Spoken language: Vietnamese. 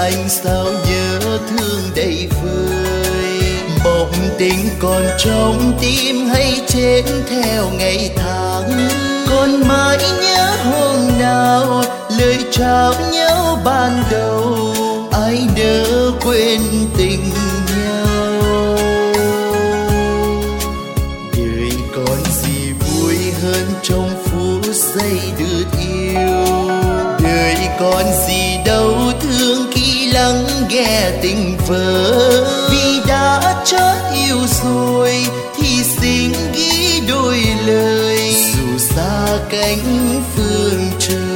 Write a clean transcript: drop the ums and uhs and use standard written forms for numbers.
anh sao nhớ thương đầy vơi. Bỗng tình còn trong tim hay chết theo ngày tháng, còn mãi nhớ hôm nào lời trao nhau ban đầu, ai nỡ quên tình nhau. Đời còn gì vui hơn trong phút giây được yêu, đời còn gì đau thương khi lắng nghe tình vỡ. Vì đã chót yêu rồi thì xin ghi đôi lời, dù xa cánh phương trời.